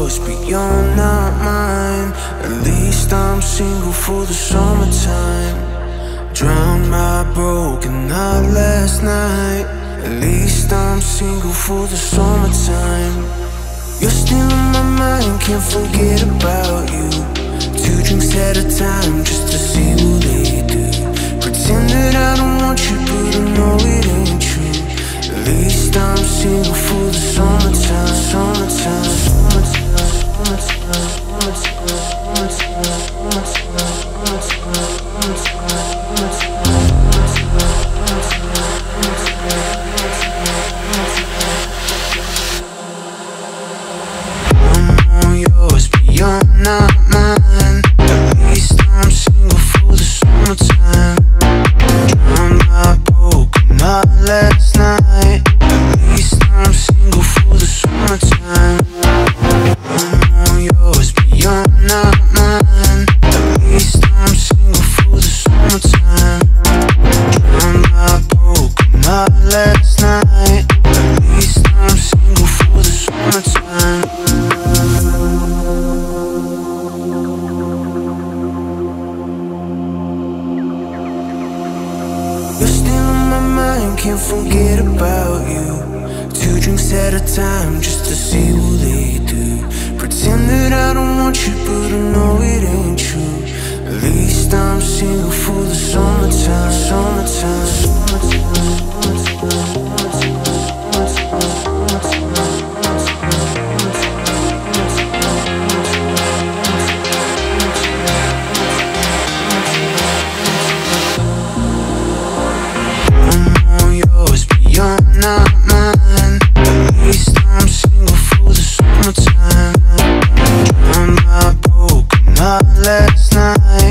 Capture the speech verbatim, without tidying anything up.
yours, but you're not mine. At least I'm single for the summertime. Drowned my broken heart last night. At least I'm single for the summertime. You're still in my mind, can't forget about you. Two drinks at a time just to see what they do. Pretend that I don't want you, but I know it ain't true. At least I'm single for the summertime, summertime, summertime, summertime, summertime, summertime, I'm all yours, but you're not mine. At least I'm single for the summertime. Drowned my broken heart last night. At least I'm single for the summertime. I'm all yours, but you're not mine. At least I'm single for the summertime. Drowned my broken heart last night. At least I'm single for the summertime. You're still in my mind, can't forget about you. Two drinks at a time just to see what they do. Pretend that I don't want you, but I know it ain't true. At least I'm single for the summertime, summertime, summertime, summertime, you're not mine. At least I'm single for the summertime. Drowned my broken heart last night.